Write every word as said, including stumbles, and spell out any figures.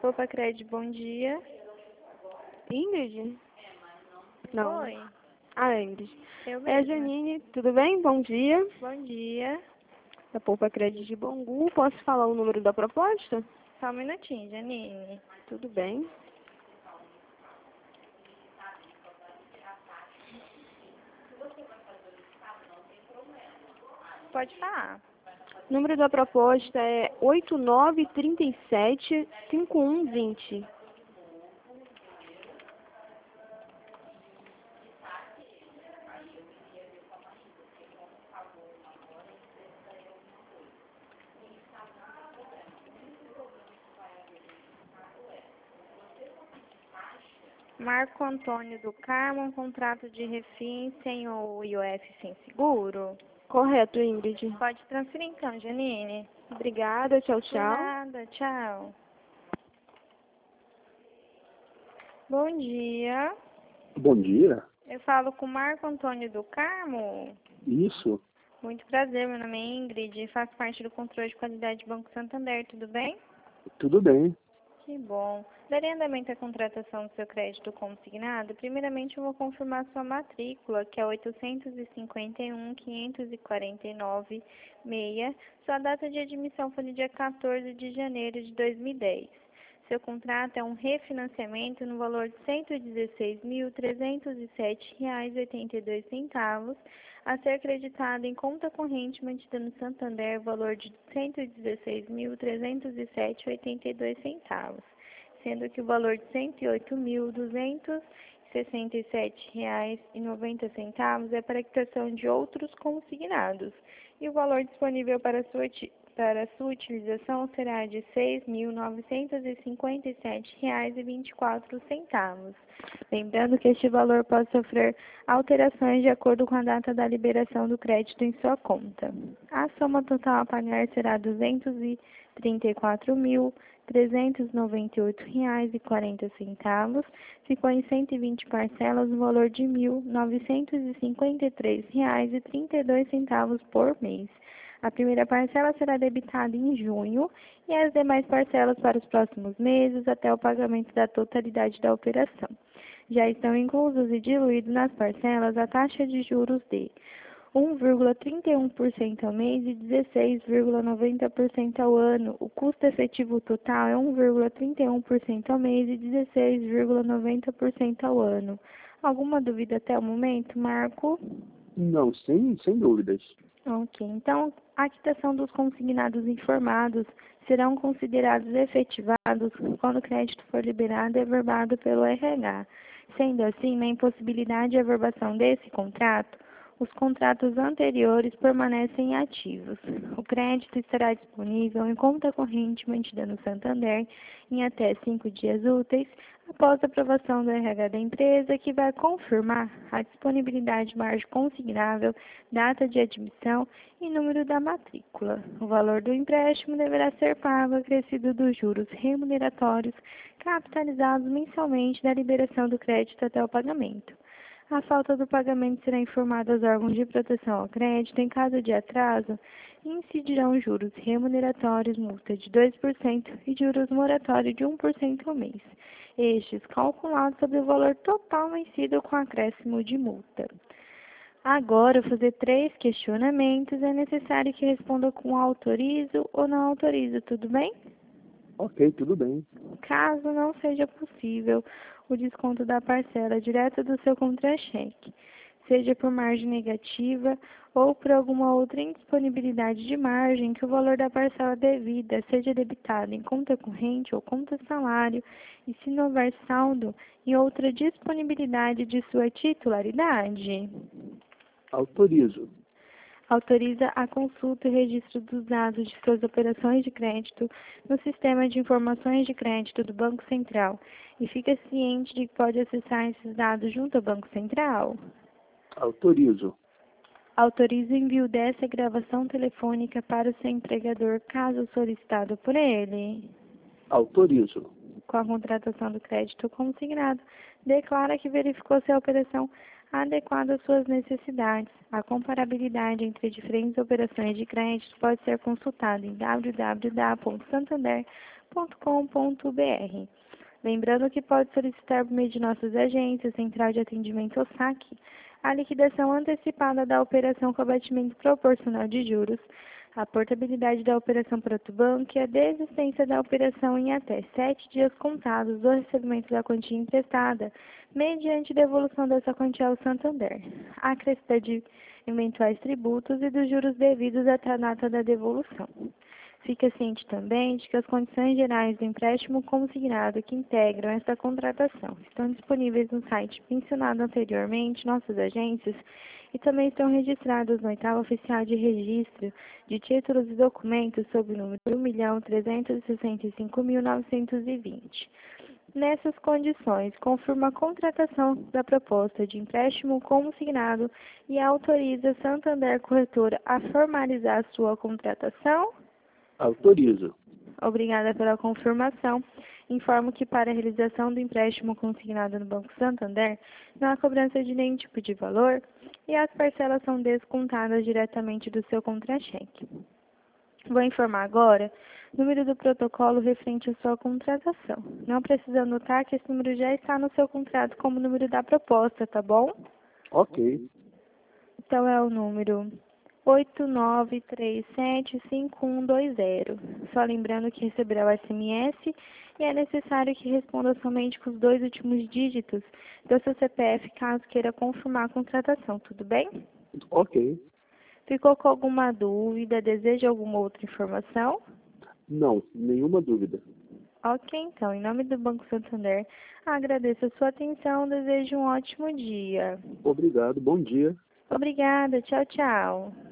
Poupa Crédito, bom dia. Ingrid? Não. Oi, Ah, Ingrid. eu É a mesma. Janine, tudo bem? Bom dia. Bom dia. Da Poupa Crédito de Bangu. Posso falar o número da proposta? Só um minutinho, Janine. Tudo bem. Pode falar. O número da proposta é oito nove três sete cinco um dois zero. Marco Antônio do Carmo, um contrato de refim sem o I O F sem seguro. Correto, Ingrid. Pode transferir então, Janine. Obrigada, tchau, De tchau. nada, tchau. Bom dia. Bom dia. Eu falo com Marco Antônio do Carmo. Isso. Muito prazer, meu nome é Ingrid, faço parte do controle de qualidade do Banco Santander, tudo bem? Tudo bem. Que bom. Daria andamento à contratação do seu crédito consignado? Primeiramente, eu vou confirmar sua matrícula, que é oitocentos e cinquenta e um, quinhentos e quarenta e nove, seis. Sua data de admissão foi no dia quatorze de janeiro de dois mil e dez. Seu contrato é um refinanciamento no valor de cento e dezesseis mil, trezentos e sete reais e oitenta e dois centavos, a ser creditado em conta corrente mantida no Santander, valor de cento e dezesseis mil, trezentos e sete reais e oitenta e dois centavos, sendo que o valor de cento e oito mil, duzentos e sessenta e sete reais e noventa centavos é para a quitação de outros consignados, e o valor disponível para sua para sua utilização será de seis mil novecentos e cinquenta e sete reais e vinte e quatro centavos. Lembrando que este valor pode sofrer alterações de acordo com a data da liberação do crédito em sua conta. A soma total a pagar será duzentos e trinta e quatro mil, trezentos e noventa e oito reais e quarenta centavos, ficou em cento e vinte parcelas no valor de mil novecentos e cinquenta e três reais e trinta e dois centavos por mês. A primeira parcela será debitada em junho e as demais parcelas para os próximos meses até o pagamento da totalidade da operação. Já estão inclusos e diluídos nas parcelas a taxa de juros de um vírgula trinta e um por cento ao mês e dezesseis vírgula noventa por cento ao ano. O custo efetivo total é um vírgula trinta e um por cento ao mês e dezesseis vírgula noventa por cento ao ano. Alguma dúvida até o momento, Marco? Não, sem, sem dúvidas. Ok, então a quitação dos consignados informados serão considerados efetivados quando o crédito for liberado e averbado pelo R H. Sendo assim, na impossibilidade de averbação desse contrato, os contratos anteriores permanecem ativos. O crédito estará disponível em conta corrente mantida no Santander em até cinco dias úteis após a aprovação do R H da empresa, que vai confirmar a disponibilidade de margem consignável, data de admissão e número da matrícula. O valor do empréstimo deverá ser pago acrescido dos juros remuneratórios capitalizados mensalmente da liberação do crédito até o pagamento. A falta do pagamento será informada aos órgãos de proteção ao crédito. Em caso de atraso, incidirão juros remuneratórios, multa de dois por cento e juros moratórios de um por cento ao mês. Estes calculados sobre o valor total vencido com acréscimo de multa. Agora, ao fazer três questionamentos, é necessário que responda com autorizo ou não autorizo, tudo bem? Ok, tudo bem. Caso não seja possível o desconto da parcela direto do seu contra-cheque, seja por margem negativa ou por alguma outra indisponibilidade de margem, que o valor da parcela devida seja debitado em conta corrente ou conta salário, e se não houver saldo em outra disponibilidade de sua titularidade. Autorizo. Autoriza a consulta e registro dos dados de suas operações de crédito no Sistema de Informações de Crédito do Banco Central e fica ciente de que pode acessar esses dados junto ao Banco Central. Autorizo. Autoriza o envio dessa gravação telefônica para o seu empregador, caso solicitado por ele. Autorizo. Com a contratação do crédito consignado, declara que verificou se a operação adequada às suas necessidades. A comparabilidade entre diferentes operações de crédito pode ser consultada em w w w ponto santander ponto com ponto br. Lembrando que pode solicitar por meio de nossas agências, Central de Atendimento ou saque, a liquidação antecipada da operação com abatimento proporcional de juros, a portabilidade da operação para outro banco e a desistência da operação em até sete dias contados do recebimento da quantia emprestada, mediante devolução dessa quantia ao Santander, a acrescida de eventuais tributos e dos juros devidos até a data da devolução. Fica ciente também de que as condições gerais do empréstimo consignado que integram esta contratação estão disponíveis no site mencionado anteriormente, nossas agências, e também estão registrados no oitavo oficial de registro de títulos e documentos sob o número um milhão trezentos e sessenta e cinco mil novecentos e vinte. Nessas condições, confirma a contratação da proposta de empréstimo consignado e autoriza Santander Corretora a formalizar sua contratação? Autorizo. Obrigada pela confirmação. Informo que para a realização do empréstimo consignado no Banco Santander, não há cobrança de nenhum tipo de valor e as parcelas são descontadas diretamente do seu contra-cheque. Vou informar agora o número do protocolo referente à sua contratação. Não precisa anotar que esse número já está no seu contrato como número da proposta, tá bom? Ok. Então é o número oito nove três sete cinco um dois zero. Só lembrando que receberá o S M S e é necessário que responda somente com os dois últimos dígitos do seu C P F caso queira confirmar a contratação, tudo bem? Ok. Ficou com alguma dúvida? Deseja alguma outra informação? Não, nenhuma dúvida. Ok, então, em nome do Banco Santander, agradeço a sua atenção, desejo um ótimo dia. Obrigado, bom dia. Obrigada, tchau, tchau.